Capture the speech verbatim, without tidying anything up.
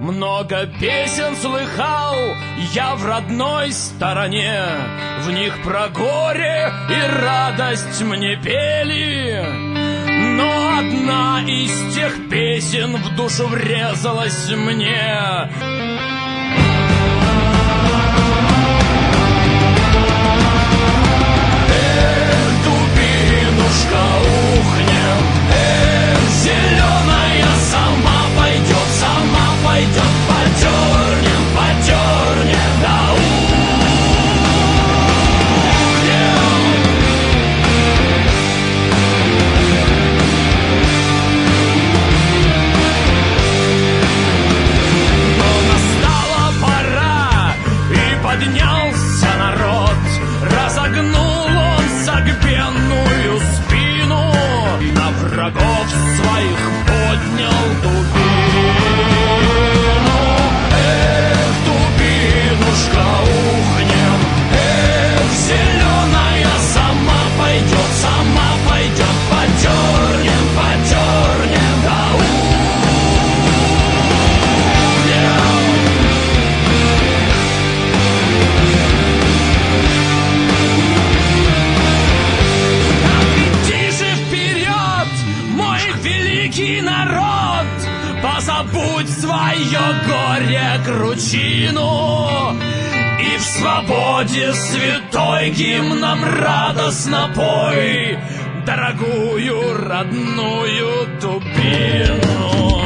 Много песен слыхал я в родной стороне, в них про горе и радость мне пели. Но одна из тех песен в душу врезалась мне. Эх, дубинушка, ухнем, эх, зеленая сама пойдет, сама пойдет, потернем, потернем, да поднялся народ, разогнул он согбенную спину, на врагов своих поднял дубину. Эх, дубинушка, ухнем, эх, зеленая сама пойдет, сама пойдет, потернем, потернем, да народ, позабудь свое горе, кручину, и в свободе святой гимном радостно пой дорогую родную дубину.